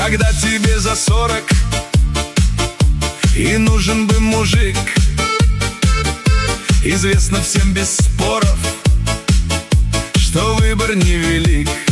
Когда тебе за 40 и нужен бы мужик, известно всем без споров, что выбор невелик.